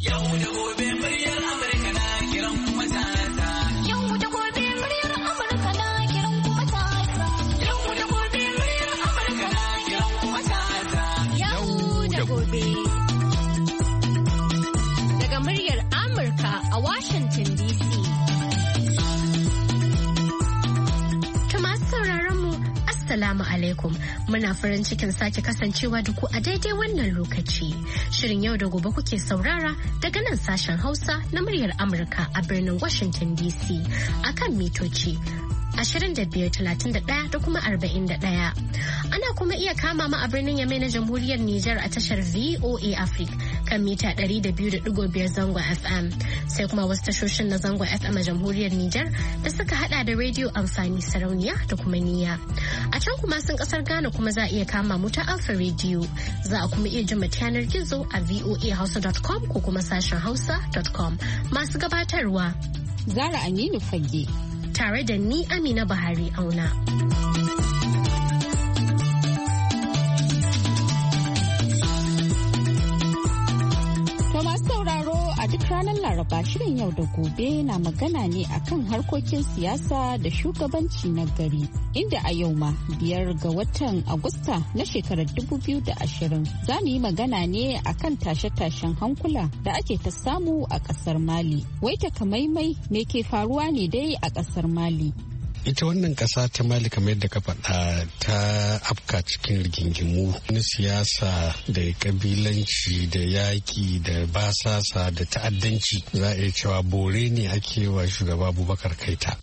Assalamu alaikum, muna farin cikin sake kasancewa da ku a daidai wannan lokaci. Shirin yau da gobe kuke saurara daga nan sashen Hausa na muryar Amurka a birnin Washington DC akan mitoci 25,31 da kuma 41. Ana kuma iya kama mu a birnin Yamai na Jamhuriyar Nijar a tashar VOA Africa kan mita 200.5 zangon FM. Sai kuma wasu tashoshin na zangon FM a Jamhuriyar Nijar da suka hada da rediyo amfani sarauniya da kuma niyya. A can kuma sun kasar Ghana kuma za a iya kama mu ta Alpha Radio. Za a kuma iya jin mu ta yanar gizo a voahausa.com ko kuma sashen hausa.com. Masu gabatarwa Zara Aminu Fage tare da ni Amina Buhari Auna. Ranar Laraba shirin yau da gobe na magana ne akan harkokin siyasa da shugabanci na gari, inda a yau ma 5 ga watan Agusta na shekarar 2020 za mu yi magana ne akan tashe-tashen hankula da ake ta samu a ƙasar Mali. Wai takamaimai me ke faruwa ne dai a ƙasar Mali? Ita wannan ƙasa ta Mali kamar yadda ka faɗa ta afka cikin rigingimu na siyasa da kabilanci da yaƙi da basasa da ta'addanci. Za a iya cewa bore ne ake wa shugaba Abubakar Keita.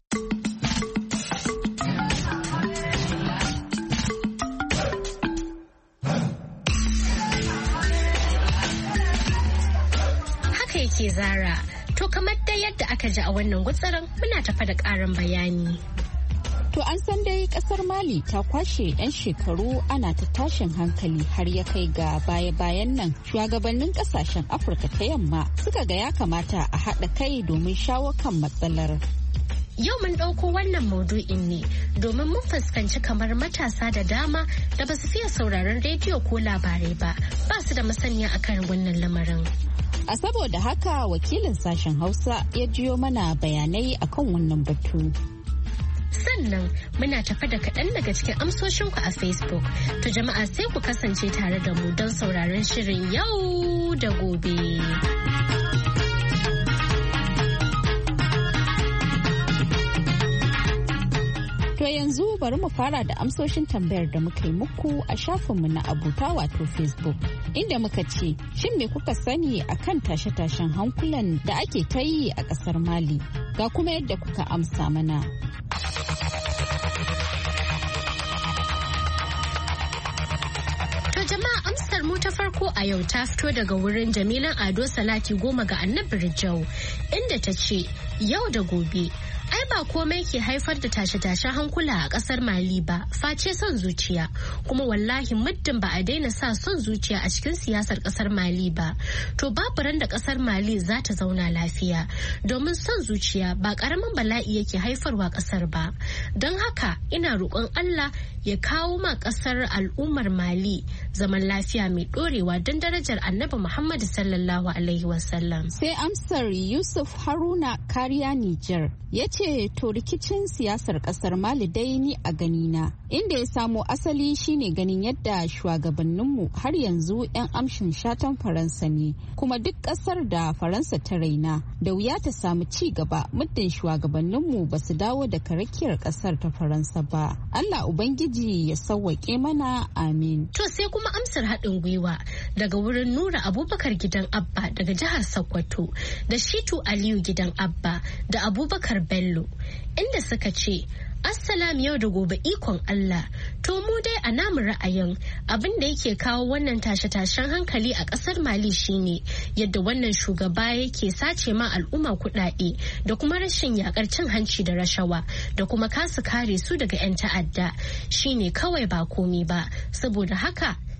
Haka yake Zara. To kamar dai yadda aka ji a wannan gutsaran muna tafa da ƙarin bayani. To an san dai kasar Mali ta kwashe 'yan shekaru ana ta tashin hankali har ya kai ga baya-bayan nan shugabannin kasashen Afirka ta yamma suka ga ya kamata a haɗa kai domin shawo kan matsalar. Yau mun ɗauko wannan maudu'in ne domin mun fuskanci kamar matasa da dama da ba su fiye sauraron rediyo ko labarai ba su da masaniya akan wannan lamarin. A saboda haka wakilin sashen Hausa ya jiyo mana bayanai akan wannan batu. Sannan muna tafa da kaɗan daga cikin amsoshinku a Facebook. To jama'a sai ku kasance tare da mu don sauraron shirin yau da gobe. To yanzu bari mu fara da amsoshin tambayar da muka yi muku a shafinmu na abota wato Facebook. Inda muka ce, shin me kuka sani akan tashe-tashen hankulan da ake ta yi a ƙasar Mali? Ga kuma yadda kuka amsa mana. Jama'a amsar mu ta farko a yau ta fito daga wurin Jamilan Ado Salati Goma ga Annabi Rijau, inda ta ce yau da gobe ai ba komai ke haifar da tashe-tashen hankula a kasar Mali ba face son zuciya, kuma wallahi muddin ba a daina sa son zuciya a cikin siyasar kasar Mali ba to babu ran da kasar Mali za ta zauna lafiya, domin son zuciya ba karamin bala'i yake haifarwa kasar ba. Don haka ina roƙon Allah ya kawo ma kasar al'ummar Mali zaman lafiya mai dorewa don darajar Annabi Muhammad sallallahu alaihi wasallam. Sai amsar Yusuf Haruna Kariya Nijar ya ce to rikicin siyasar kasar Mali dai ni a ganina inda ya samo asali shine ganin yadda shugabanninmu har yanzu 'yan amshin shatan Faransa ne, kuma duk kasar da Faransa ta raina da wuya ta samu ci gaba muddin shugabanninmu ba su dawo da karakiyar kasar ta Faransa ba. Allah Ubangiji ya sauwaƙe mana, amin. To sai kuma amsar haɗin gwiwa daga wurin Nura Abubakar gidan Abba daga jihar Sokoto da Shitu Aliyu gidan Abba da Abubakar Bello, inda suka ce Assalam yau da gobe ikon Allah. To mu dai a namu ra'ayin abin da yake kawo wannan tashe-tashen hankali a ƙasar Mali shine yadda wannan shugaba yake sace ma al'umma kuɗaɗe da kuma rashin yakar cin hanci da rashawa da kuma kasa kare su daga 'yan ta'adda shine kawai ba komi ba. Saboda haka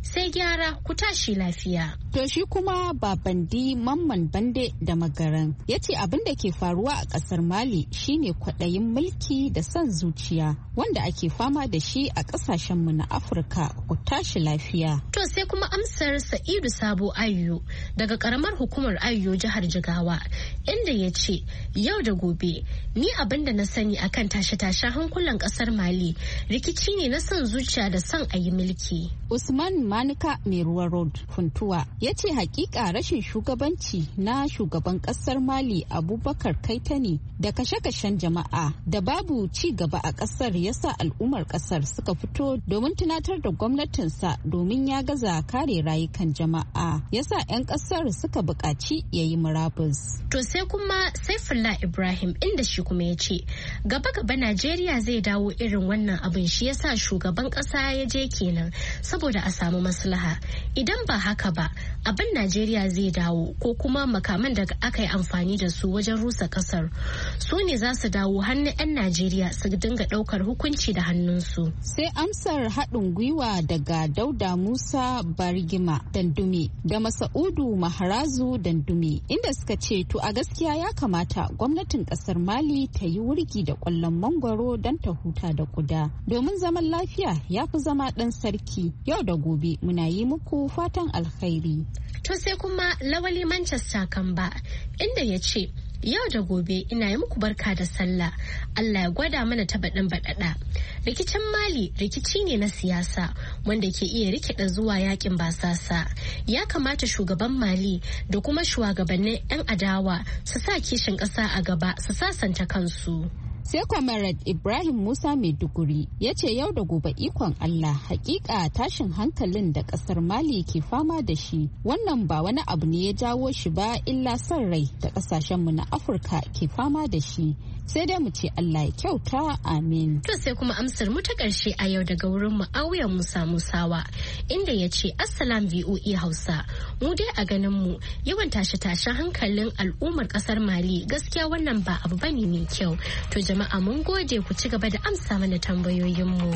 sai gyara ku tashi lafiya. To shi kuma Babandi Mamman Bande da Magaran ya ce abin da ke faruwa a ƙasar Mali shine kwaɗayin mulki da son zuciya wanda ake fama da shi a ƙasashenmu na Afirka. Ku tashi lafiya. To sai kuma amsar Sa'idu Sabo Ayyo daga ƙaramar hukumar Ayyo jihar Jigawa inda ya ce yau da gobe ni abin da na sani akan tashe-tashen hankulan ƙasar Mali rikici ne na son zuciya da son a yi mulki. Usman Manika mai ruwa road Funtuwa ya ce hakika rashin shugabanci na shugaban kasar Mali Abubakar Kaitani da kashe-kashen jama'a da babu ci gaba a kasar yasa al'ummar kasar suka fito domin tunatar da gwamnatinsa domin ya gaza kare rayukan jama'a yasa 'yan kasar suka buƙaci ya yi murabus. To sai kuma Saifullah Ibrahim inda shi kuma ya ce gaba-gaba Najeriya zai dawo irin wannan abin shi yasa shugaban ƙasa ya je kenan saboda a samu maslaha idan ba haka ba abin Najeriya zai dawo ko kuma makaman da aka yi amfani da su wajen rusa kasar su ne za su dawo hannun 'yan Najeriya su dinga daukar hukunci da hannunsu. Sai amsar haɗin gwiwa daga Dauda Musa Barigima Dandume da Masa'udu Maharazu Dandume inda suka ce to a gaskiya ya kamata gwamnatin kasar Mali ta yi wurgi da ƙwallon mangwaro don ta huta da kuda domin zaman lafiya ya fi zama ɗan sarki. Yau da gobe muna yi muku fatan alkhairi. To sai kuma Lawali Manchester Kamba inda ya ce yau da gobe ina yi muku barka da sallah Allah ya gwada mana ta baɗin baɗaɗa. Rikicin Mali rikici ne na siyasa wanda ke iya rikida zuwa yakin basasa. Ya kamata shugaban Mali da kuma shugabannin 'yan adawa su sa kishin ƙasa a gaba su sasanta kansu. Sai Comrade Ibrahim Musa Maiduguri ya ce yau da gobe ikon Allah hakika tashin hankalin da kasar Mali ke fama da shi wannan ba wani abu ne ya jawo shi ba illa son rai da kasashenmu na Afirka ke fama da shi sai dai mu ce Allah ya kyauta amin. To sai kuma amsar mu ta ƙarshe a yau daga wurin Muawiya Musa Musawa inda ya ce Assalam VOA Hausa mu dai a ganin mu yawan tashe-tashen hankalin al'ummar kasar Mali gaskiya wannan ba abu bane mai kyau. To jama'a mun gode ku ci gaba da amsa mana tambayoyinmu.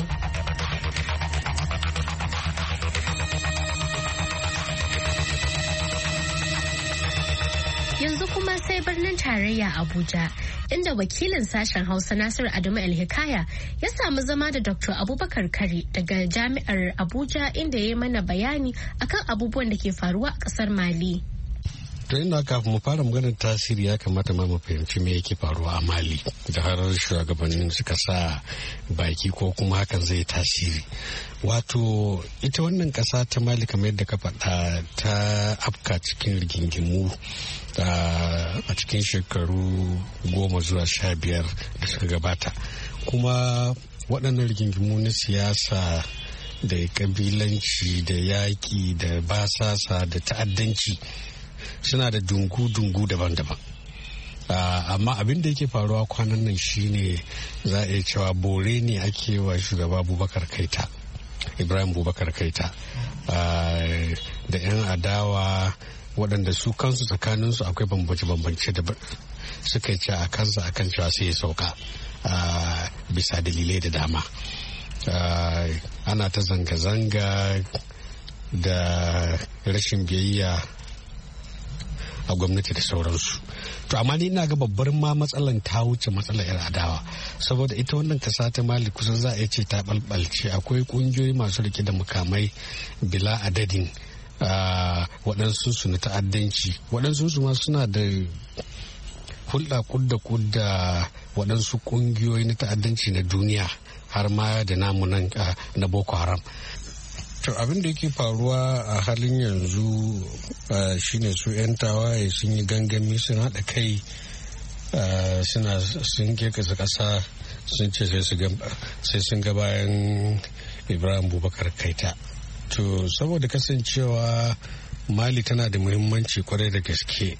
Yanzu kuma sai birnin tarayya Abuja, inda wakilin sashen Hausa Nasiru Adamu El-Hikaya ya samu zama da Dr. Abubakar Kari daga Jami'ar Abuja inda ya yi mana bayani akan abubuwan da ke faruwa a ƙasar Mali. To ina kafin mu fara maganar tasiri ya kamata ma mu fahimci me yake faruwa a Mali da har shugabannin suka sa baki ko kuma hakan zai tasiri. Wato ita wannan ƙasa ta Mali kamar yadda ka faɗa ta afka cikin rigingimu a cikin shekaru 10 zuwa 15 da suka gabata. Kuma waɗannan rigingimu na siyasa da kabilanci da yaƙi da basasa da ta'addanci suna da dungu-dungu daban-daban. Amma abin da yake faruwa kwanan nan shine za a iya cewa bore ne ake wa shugaba Bubakar Keita, Ibrahim Bubakar Keita, da 'yan adawa waɗanda su kansu tsakaninsu akwai bambance-bambance da suka ce a kansa akan cewa sai ya sauka bisa dalilai da dama. Ana ta zanga-zanga da rashin biyayya a gwamnati da sauransu. To amma ni ina ga babbar ma matsalan ta wuce matsalar 'yan adawa, saboda ita wannan kasa ta Mali kusan za a iya ce ta balbalce. Akwai kungiyoyi masu rike da mukamai bila adadin, waɗansu su na ta'addanci, waɗansu su ma suna da hulɗa kudda waɗansu kungiyoyi na ta'addanci na duniya har ma da namu nan na Boko Haram. To abin da yake faruwa a halin yanzu shine su 'yan tawaye sun yi gangami sun haɗa kai sun kekasa ƙasa sun ce sai sun ga bayan Ibrahim Bubakar Keita. To saboda kasancewa Mali tana da muhimmanci kwarai da gaske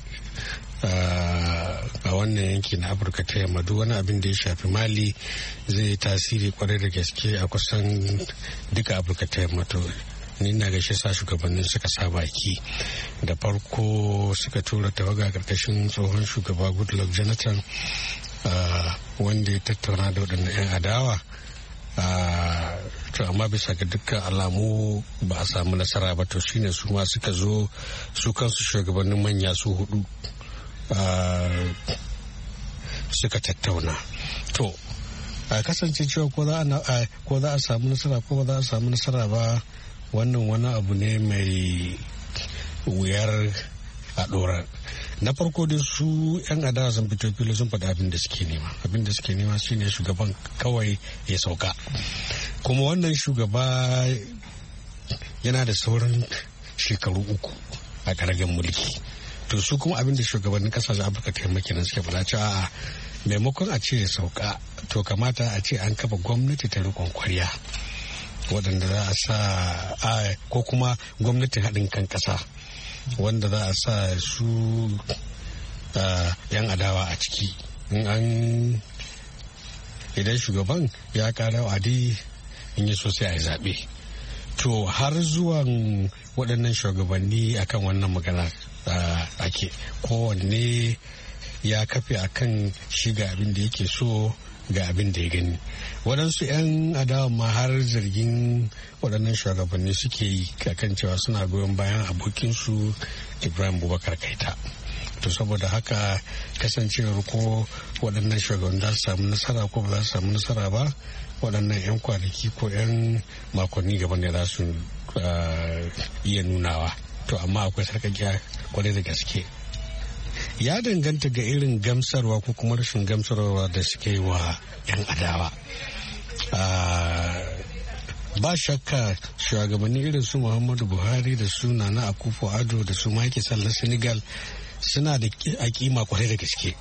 a wannan yanki na Afirka ta yamma, duk wani abin da ya shafi Mali zai tasiri kwarai da gaske a kusan duka Afirka ta yamma. To ni na gaishe sa shugabannin suka sa baki da farko suka tura tawaga karkashin tsohon shugaba Goodluck Jonathan wanda ya tattauna da waɗannan 'yan adawa to amma bisa ga dukkan alamu ba a samu nasara ba, to shine su ma suka zo su kansu shugabannin manya su hudu suka tattauna. To a kasance cewa ko za a samu nasara ko ba za a samu nasara ba, wannan wani abu ne mai wuyar a ɗora. Na farko dai su 'yan adawa sun fito fili sun faɗi abin da suke nema. Abin da suke nema shine shugaban kawai ya sauka. Kuma wannan shugaba yana da sauran shekaru 3 a ƙaragen mulki. To su kuma abin da shugabannin ƙasashen Afirka ta yamma kenan suke faɗa cewa a maimakon a ce ya sauka, to kamata a ce an kafa gwamnati ta riƙon kwarya waɗanda za a sa ko kuma gwamnatin haɗin kan ƙasa wanda za a sa su yan adawa a ciki. Idan shugaban ya ƙara wa'adi in yi so sai a yi zaɓe. To har zuwan waɗannan shugabanni akan wannan magana ake kowanne ya kafe akan shi ga abin da yake so ga abin da ya gani. Waɗansu 'yan adawa ma har zargin waɗannan shugabanni suke yi kan cewa suna goyon bayan abokinsu Ibrahim Boubacar Keita. To saboda haka kasancewar ko waɗannan shugabanni za su samu nasara ko ba za su samu nasara ba, waɗannan 'yan kwanaki ko 'yan makonni gaba ne za su iya nunawa. To amma akwai sarkakiya kwarai da gaske. Ya danganta ga irin gamsarwa ko kuma rashin gamsarwa da suke yi wa 'yan adawa. Ba shakka shugabanni irin su Muhammadu Buhari da su Nana Akufo-Addo da su Macky Sall na Senegal suna da kima kwarai da gaske.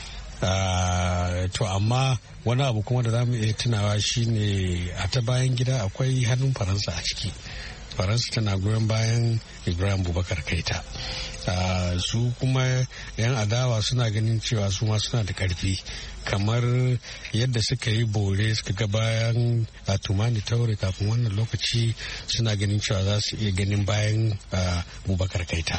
To amma wani abu kuma da za mu iya tunawa shine a ta bayan gida akwai hannun Faransa a ciki. Faransa tana goyon bayan Ibrahim Boubacar Keita. Su kuma 'yan adawa suna ganin cewa su ma suna da karfi, kamar yadda suka yi bore suka ga bayan Tumani Taure kafin wannan lokaci, suna ganin cewa za su iya ganin bayan Boubacar Keita.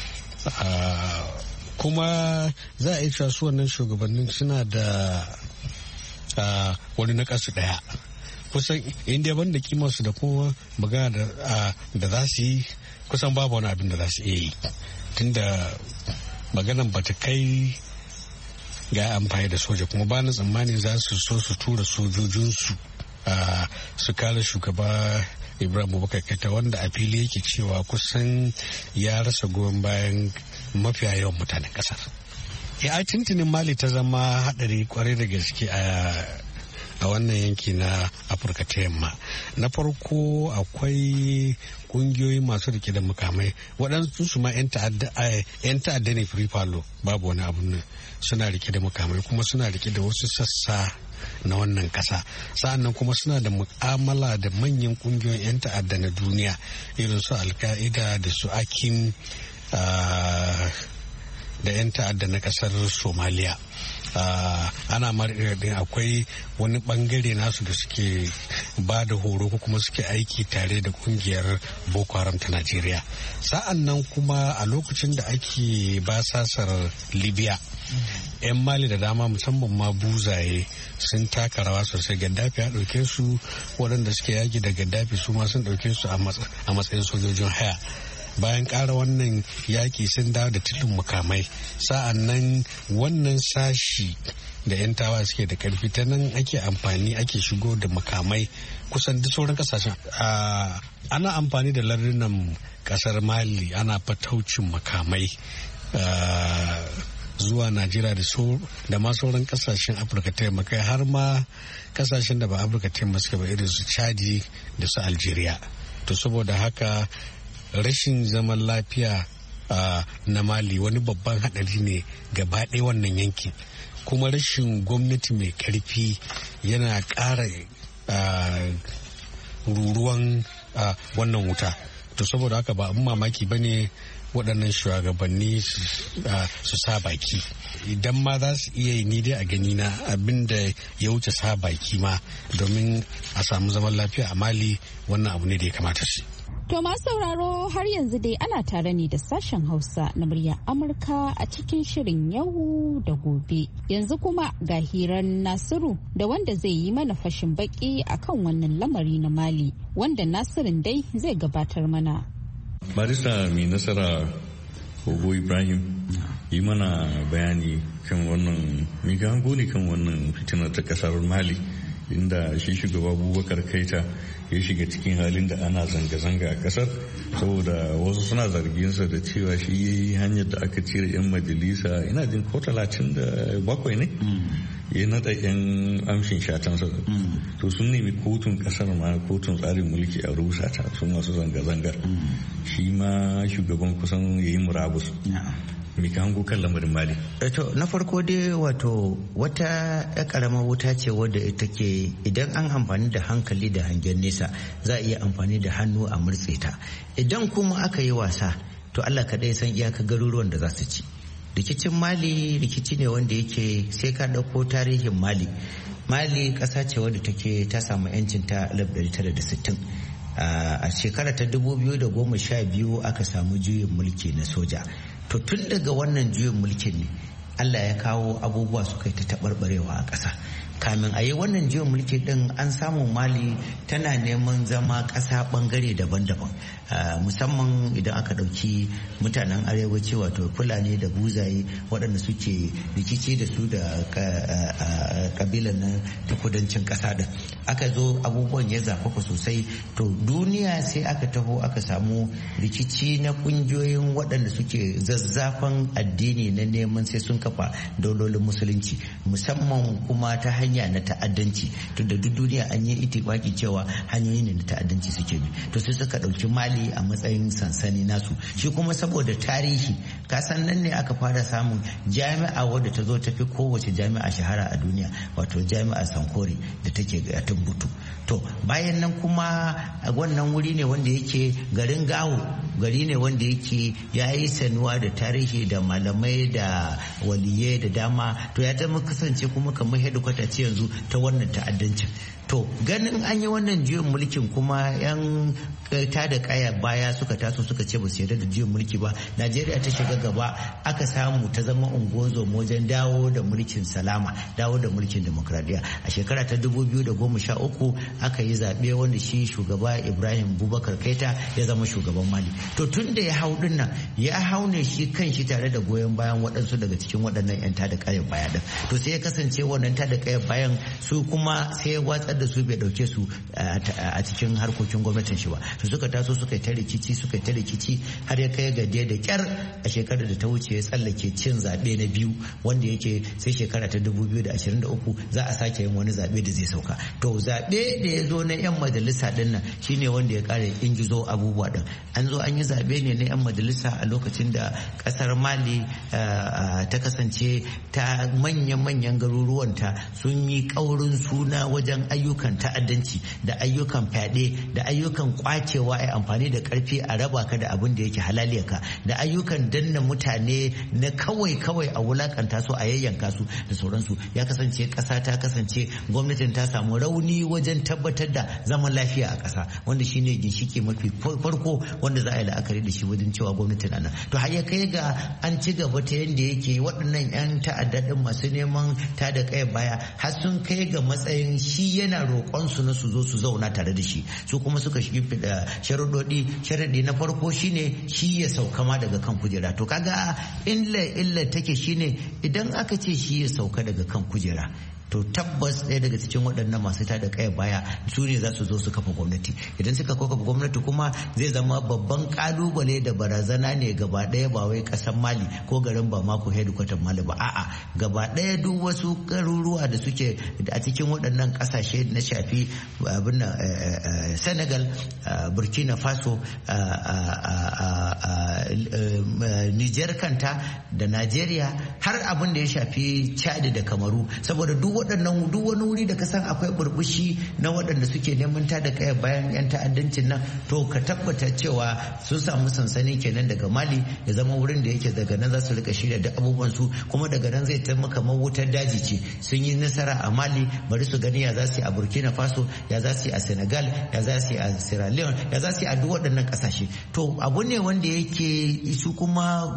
Kuma za a yi cewa su wannan shugabannin suna da wani na kasu daya. Kusan inda ban da kimarsu da kuma magana da za su yi, kusan babu wani abin da za su iya yi, tunda maganan ba ta kai ga amfani da soja, kuma ba na tsammani za su so su tura sojojinsu su kare shugaba Ibrahim Boubacar Keita, wanda a fili yake cewa kusan ya rasa goyon bayan mafiya yawan mutanen kasar. Ya tuntunin Mali ta zama hadari kwarai da gaske a wannan yanki na Afirka ta yamma. Na farko akwai kungiyoyi masu rike da mukamai, waɗansu su ma 'yan ta'adda ne free fallo, babu wani abu ne, suna rike da mukamai kuma suna rike da wasu sassa na wannan ƙasa. Sa'annan kuma suna da mu'amala da manyan kungiyoyin 'yan ta'adda na duniya irin su Al-Qaida da su Akin da 'yan ta'adda na ƙasar Somalia. Ana marɗin akwai wani bangare nasu da suke ba da horo ko kuma suke aiki tare da kungiyar Boko Haram ta Najeriya. Sa'an nan kuma a lokacin da ake basasar Libya, 'yan Mali da dama musamman ma buzaye sun taka rawa sosai. Gaddafi ya ɗauke su, waɗanda suke yaki da Gaddafi su ma sun ɗauke su a matsayin sojojin haya. Bayan ƙara wannan yaƙi sun dawo da tilin mukamai. Sa'an nan wannan sashi da 'yan tawa suke da ƙarfi, ta nan ake amfani ake shigo da mukamai kusan duk sauran ƙasashen. Ana amfani da lardunan ƙasar Mali, ana fataucin makamai zuwa Najeriya da ma sauran ƙasashen Afirka ta yamma, kai har ma ƙasashen da ba Afirka ta yamma suka ba irin su Chadi da su Algeria. To saboda haka rashin zaman lafiya na Mali wani babban haɗari ne gaba ɗaya wannan yankin, kuma rashin gwamnati mai karfi yana ƙara ruruwan wannan wuta. To saboda haka ba abin mamaki ba ne waɗannan shugabanni su sa baki. Idan ma za su iya yi, ni dai a gani na abin da ya wuce sa baki ma domin a samu zaman lafiya a Mali, wannan abu ne da ya kamata shi. To masu sauraro har yanzu dai ana tare ne da sashen Hausa na muryar Amurka a cikin shirin yau da gobe. Yanzu kuma ga hirar Nasiru da wanda zai yi mana fashin baki akan wannan lamari na Mali, wanda Nasirin dai zai gabatar mana. Barista mai nasara Ogo Ibrahim yi mana bayani kan wannan migango ne kan wannan fitinar ta kasar Mali, inda shi shugaba Abubakar Keita ya shiga cikin halin da ana zanga-zanga a kasar saboda wasu suna zarginsa da cewa shi ya yi hanyar da aka cire 'yan majalisa ina jin ko 37 ne ya naɗa 'yan amshin shatansa to sun nemi kotun kasar ma kotun tsarin mulki a rusa ta sun masu zanga-zangar shi ma shugaban kusan ya yi murabus. Mika hango kan lamarin Mali. To na farko dai wato wata karamar wuta ce wadda ita ke idan an amfani da hankali da hangen nesa za a iya amfani da hannu a murtse ta. Idan kuma aka yi wasa to Allah kaɗai san iyaka garuruwan da za su ci. Rikicin Mali rikici ne wanda yake sai ka ɗauko tarihin Mali. Mali ƙasa ce wadda take ta samu 'yancin ta 1960. A shekara ta 2012 aka samu juyin mulki na soja. To tun daga wannan juyin mulkin ne Allah ya kawo abubuwa suka yi ta taɓarɓarewa a ƙasa. Kamin a yi wannan juyin mulki din an samu Mali tana neman zama ƙasa ɓangare daban-daban, musamman idan aka ɗauki mutanen arewaci wato Fulani da Buzaye waɗanda suke rikici da su da ƙabilan na ta kudancin ƙasa din. Aka zo abubuwan ya zafafa sosai, to duniya sai aka taho aka samu rikici na ƙungiyoyin waɗanda suke zazzafan addini na neman sai sun kafa daulolin musulunci, musamman kuma ta hanya na ta'addanci, tunda duk duniya an yi itibaki cewa hanyoyi ne na ta'addanci suke bi. To sai suka ɗauki Mali a matsayin sansani nasu. Shi kuma saboda tarihi kasan nan ne aka fara samun jami'a wadda ta zo ta fi kowace jami'a shahara a duniya, wato jami'ar Sankore da take a Timbuktu. To bayan nan kuma wannan wuri ne wanda yake garin Gawo, gari ne wanda yake ya yi sanuwa da tarihi da malamai da waliyai da dama. To ya zama kasance kuma kamar hedikwata ce yanzu ta wannan ta'addancin. To ganin an yi wannan juyin mulkin kuma yan ta da kaya baya suka taso suka ce ba su yarda da juyin mulki ba, Najeriya ta shiga gaba aka samu ta zama ungozo wajen dawo da mulkin salama, dawo da mulkin demokradiyya. A shekara ta 2013 aka yi zaɓe wanda shi shugaba Ibrahim Boubacar Keita ya zama shugaban Mali. To tun da ya hau din nan ya hau ne shi kan shi tare da goyon bayan waɗansu daga cikin waɗannan yan ta da kayan baya din. To sai ya kasance wannan ta da kayan bayan su kuma sai ya watsar da su bai dauke su a cikin harkokin gwamnatin shi ba. To suka taso suka yi ta rikici har ya kai ga da kyar a shekarar da ta wuce ya tsallake cin zaɓe na biyu, wanda yake sai shekara ta 2023 za a sake yin wani zaɓe da zai sauka. To zaɓe da ya zo na 'yan majalisa din nan shine wanda ya ƙara ingizo abubuwa din. An zo an yi zaɓe ne na 'yan majalisa a lokacin da ƙasar Mali ta kasance ta manyan garuruwanta sun yi ƙaurin suna wajen ayyukan ta'addanci da ayyukan fyaɗe da ayyukan kwacewa a amfani da ƙarfi a raba ka da abin da yake halaliyarka da ayyukan danna mutane na kawai a wulakanta su a yayyanka su da sauransu. Ya kasance ƙasa ta kasance gwamnatin ta samu rauni wajen tabbatar da zaman lafiya a ƙasa, wanda shine ginshiki mafi farko wanda za a yi la'akari da shi wajen cewa gwamnatin nan. To har ya kai ga an ci gaba ta yadda yake waɗannan 'yan ta'addadin masu neman ta da kai baya har sun kai ga matsayin shi yana roƙon su na su zo su zauna tare da shi. Su kuma suka shimfiɗa sharaɗi na farko shine shi ya sauka ma daga kan kujera. To kaga illa take shine idan aka ce shi ya sauka daga kan kujera, to tabbas ɗaya daga cikin waɗannan masu tada kaya baya su ne za su zo su kafa gwamnati. Idan suka kafa gwamnati kuma zai zama babban kalubale da barazana ne gaba ɗaya, ba wai ƙasar Mali ko garin Bamako headquarter Mali ba, a'a gaba ɗaya duk wasu garuruwa da suke a cikin waɗannan ƙasashe na shafi abin Senegal, Burkina Faso, Niger kanta da Najeriya har abin da ya shafi Chad da Kamaru, saboda duk waɗannan duk wani wuri da ka san akwai burbushi na waɗanda suke neman ta da kaya bayan 'yan ta'addancin nan to ka tabbata cewa sun samu sansani kenan daga Mali ya zama wurin da yake daga nan za su rika shirya da abubuwan su kuma daga nan zai taimaka kamar wutar daji ce sun yi nasara a Mali bari su gani ya za su yi a Burkina Faso ya za su yi a Senegal ya za su yi a Sierra Leone ya za su yi a duk waɗannan ƙasashe to abu ne wanda yake su kuma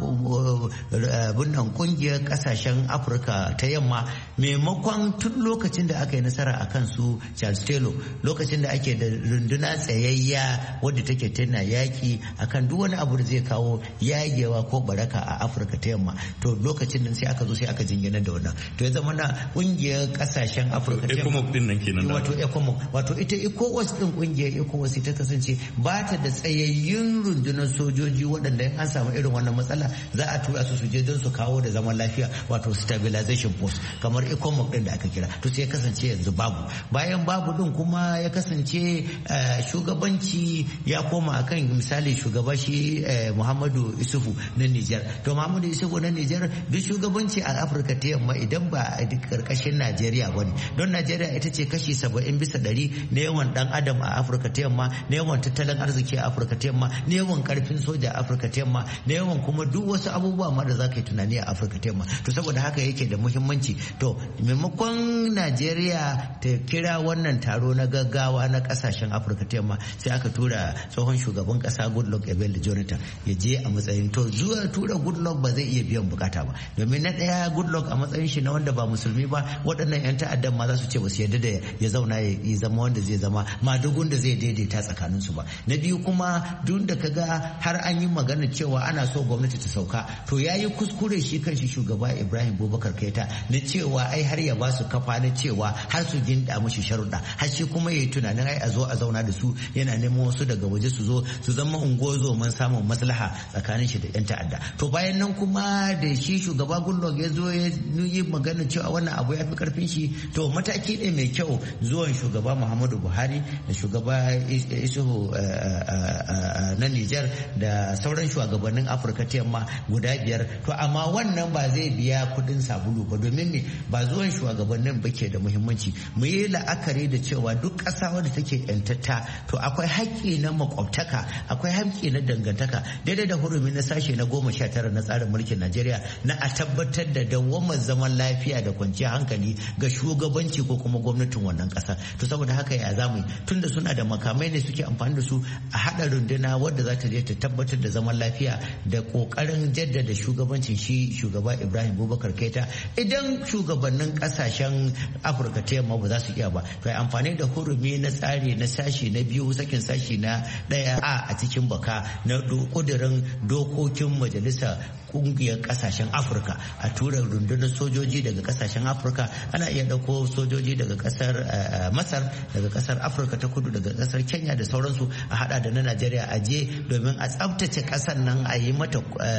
bunnan kungiyar ƙasashen Afirka ta yamma maimakon tun lokacin da aka yi nasara a kan su Charles Taylor lokacin da ake da runduna tsayayya wadda take tana yaki akan duk wani abu da zai kawo yagewa ko baraka a Afirka ta yamma to lokacin nan sai aka zo sai aka jingina da wannan to ya zama na kungiyar kasashen Afirka ta yamma din nan kenan wato ECOMOG wato ita ECOWAS din kungiyar ECOWAS ta kasance ba ta da tsayayyun rundunar sojoji waɗanda an samu irin wannan matsala za a tura su je don su kawo da zaman lafiya wato stabilization force kamar ECOMOG din da aka kira to sai ya kasance yanzu babu bayan babu din kuma ya kasance shugabanci ya koma akan misali shugaba shi Muhammadu Isufu na Niger to Muhammadu Isufu na Niger duk shugabanci a Afirka ta yamma idan ba a karkashin Najeriya bane don Najeriya ita ce kashi 70% na yawan dan adam a Afirka ta yamma na yawan tattalin arziki a Afirka ta yamma na yawan karfin soja a Afirka ta yamma na yawan kuma duk wasu abubuwa ma da zaka yi tunani a Afirka ta yamma to saboda haka yake da muhimmanci to maimakon Najeriya ta kira wannan taro na gaggawa na kasashen Afirka ta yamma sai aka tura tsohon shugaban kasa Goodluck Ebele Jonathan ya je a matsayin to zuwa tura Goodluck ba zai iya biyan bukata ba domin na daya Goodluck a matsayin shi na wanda ba musulmi ba waɗannan 'yan ta'addan ma za su ce ba su yarda da ya zauna ya zama wanda zai zama madugun da zai daidaita tsakanin su ba na biyu kuma duk da kaga har an yi magana cewa ana so gwamnati ta sauka to yayi kuskure shi kanshi shugaba Ibrahim Boubacar Keita na cewa ai har ya ba su kafa na cewa har su ginda mushi sharuɗa har shi kuma yayi tunanin ai a zo a zauna da su yana neman wasu daga waje su zo su zama ungozo man samun maslaha tsakanin shi da 'yan ta'adda to bayan nan kuma da shi shugaba Goodluck ya zo ya yi magana cewa wannan abu ya fi karfin shi to mataki ne mai kyau zuwan shugaba Muhammadu Buhari da shugaba Isuhu na Niger da sauran shugabannin Afirka ta yamma guda 5 to amma wannan ba zai biya kudin sabulu ba domin me ba zuwan shugabannin ba ke da muhimmanci mu yi la'akari da cewa duk ƙasa wadda take yantatta to akwai haƙƙi na makwabtaka akwai haƙƙi na dangantaka daidai da hurumi na sashe na 19 na tsarin mulkin Najeriya na a tabbatar da dawwamar zaman lafiya da kwanciyar hankali ga shugabanci ko kuma gwamnatin wannan ƙasa to saboda haka ya zamu tunda suna da makamai ne suke amfani da su a haɗa runduna wadda za ta je ta tabbatar da zaman lafiya da ƙoƙarin jaddada shugabancin shi shugaba Ibrahim Boubacar Keita idan shugabannin ƙasashen Afirka ta yamma ba za su iya ba to ai amfani da hurumi na tsari na sashi na 2 sakin sashi na 1 a cikin baka na kudirin dokokin majalisa kungiyar kasashen Afirka a tura rundunar sojoji daga kasashen Afirka ana iya dauko sojoji daga kasar Masar daga kasar Afirka ta kudu daga kasar Kenya da sauransu a hada da na Najeriya a je domin a tsabtace kasar nan a yi mata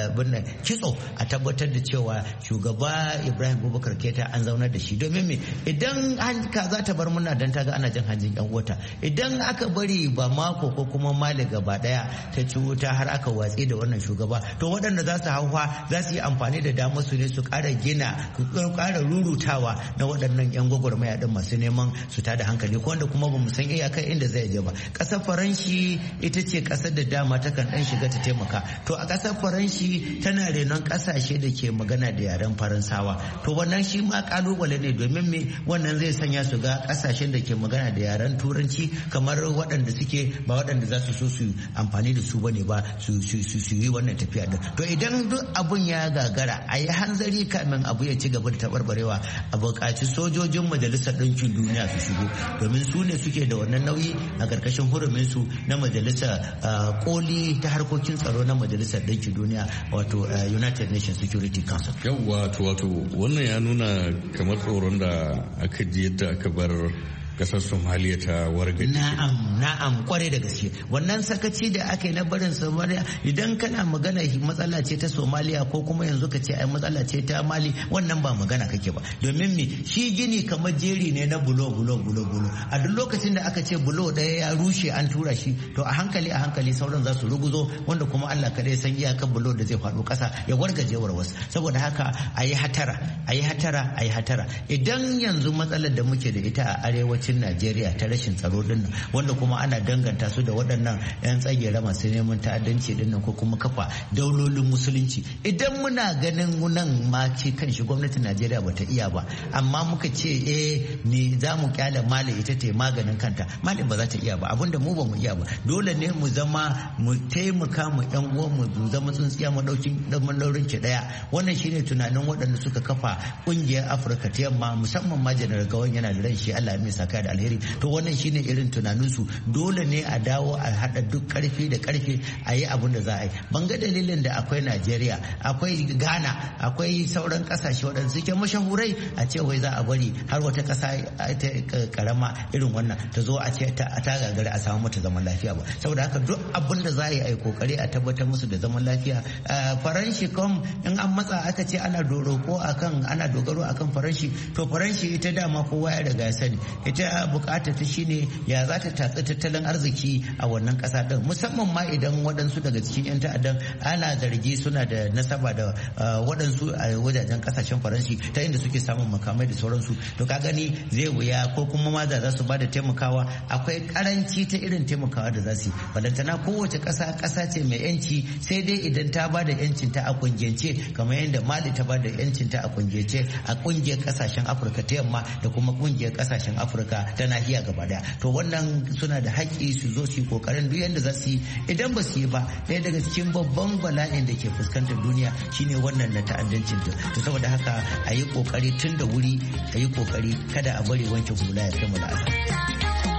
kitso a tabbatar da cewa shugaba Ibrahim Boubacar Keita an zaunar da shi domin me idan ka za ta bar muna dan ta ga ana jan hanjin yan uwata idan aka bari ba mako ko kuma Mali gaba daya ta ci wuta har aka watsi da wannan shugaba to waɗanda za su hauwa za su yi amfani da damar su ne su ƙara gina ƙara rurutawa na waɗannan 'yan gwagwarmaya din masu neman su tada hankali ko wanda kuma ba mu san iyakar inda zai je ba ƙasar Faranshi ita ce ƙasar da dama ta kan ɗan shiga ta taimaka to a ƙasar Faranshi tana renon ƙasashe da ke magana da yaren Faransawa to wannan shi ma ƙalubale ne domin me wannan zai sanya su ga ƙasashen da ke magana da yaren Turanci kamar waɗanda suke ba waɗanda za su so su amfani da su bane ba su yi wannan tafiya din to idan duk abun ya gagara a yi hanzari kamin abu ya ci gaba da tabarbarewa a buƙaci sojojin majalisar ɗinkin duniya su shigo domin su ne suke da wannan nauyi a ƙarƙashin hurumin su na majalisar koli ta harkokin tsaro na majalisar ɗinkin duniya wato United Nations Security Council. Yawwa wato wannan ya nuna kamar tsoron da aka ji yadda aka bar kasar Somalia ta wargaje. Na'am kwarai da gaske. Wannan sakaci da aka yi na barin Somalia, idan kana magana matsala ce ta Somalia ko kuma yanzu ka ce ai matsala ce ta Mali, wannan ba magana kake ba. Domin me, shi gini kamar jeri ne na bulo. A duk lokacin da aka ce bulo ɗaya ya rushe an tura shi, to a hankali sauran za su ruguzo, wanda kuma Allah kadai san iyakar bulo da zai faɗo ƙasa ya wargaje warwas. Saboda haka a yi hatara. Idan yanzu matsalar da muke da ita a arewacin Najeriya ta rashin tsaro dinnan, wanda kuma ana danganta su da waɗannan 'yan tsagera masu neman ta'addanci dinnan ko kuma kafa daulolin musulunci, idan muna ganin nan ma ce kan shi gwamnatin Najeriya bata iya ba, amma muka ce ni za mu kyale Mali ita ta maganin kanta, Mali ba za ta iya ba, abinda mu ba mu iya ba. Dole ne mu zama mu taimaka mu yan uwan mu zama tsintsiya madaurin ki daya. Wannan shine tunanin waɗanda suka kafa kungiyar Afirka ta Yamma, musamman ma Janar Gawan yana da ran shi, Allah ya mai saka da alheri. To wannan shine irin tunanin su. Dole ne a dawo a hada duk karfi da karfe a yi abin da za a yi. Ban ga dalilin da akwai Najeriya, akwai Ghana, akwai sauran kasashe waɗanda suke mashahurai a ce wai za a bari har wata ƙasa ta karama irin wannan ta zo a ce ta gagari a samu mata zaman lafiya ba. Saboda haka duk abin da za a yi kokari a tabbatar musu da zaman lafiya. Faranshi kom in an matsa aka ce ana dogaro akan faranshi, to faranshi ita dama kowa ya riga ya sani, ita bukata ta shine ya za ta tatsi tattalin arziki a wannan ƙasa din, musamman ma idan waɗansu daga cikin 'yan ta'addan ana zargi suna da nasaba da waɗansu a wajajen ƙasashen faranshi ta inda suke samun makamai da sauransu. To ka gani zai wuya, ko kuma ma za su ba da taimakawa, akwai karanci ta irin taimakawa da za su yi. Balantana kowace ƙasa ce mai yanci, sai dai idan ta ba da yancin ta a kungiyance, kamar yadda Mali ta ba da yancin ta a kungiyance a kungiyar ƙasashen Afirka ta Yamma da kuma kungiyar ƙasashen Afirka ta nahiya gaba daya. To wannan suna da haƙƙi su zo su yi kokarin duk yadda za su yi. Idan ba su yi ba, ɗaya daga cikin babban bala'in da ke fuskantar duniya shine wannan na ta'addancin. To saboda haka a yi kokari tun da wuri, a yi kokari kada a bari wanke hula ya kai mu la'asa.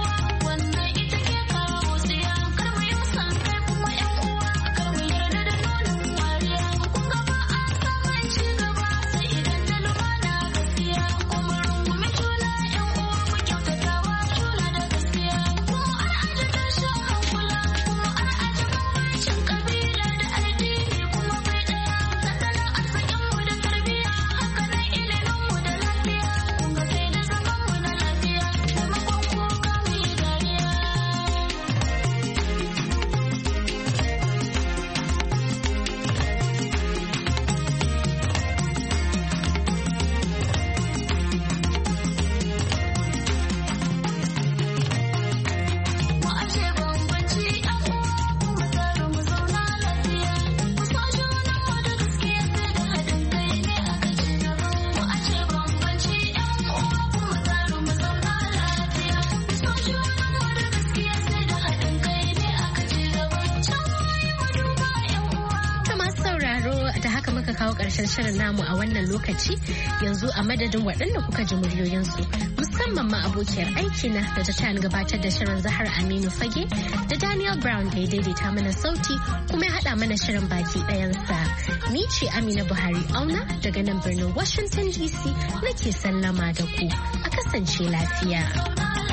kawo ƙarshen shirin namu a wannan lokaci. Yanzu a madadin waɗanda kuka ji muryoyinsu, musamman ma abokiyar aikina da ta tayar gabatar da shirin Zahar Aminu Fage da Daniel Brown da ya daidaita mana sauti kuma ya haɗa mana shirin baki ɗayansa. Ni ce Amina Buhari Auna daga nan birnin Washington DC nake sallama da ku. A kasance lafiya.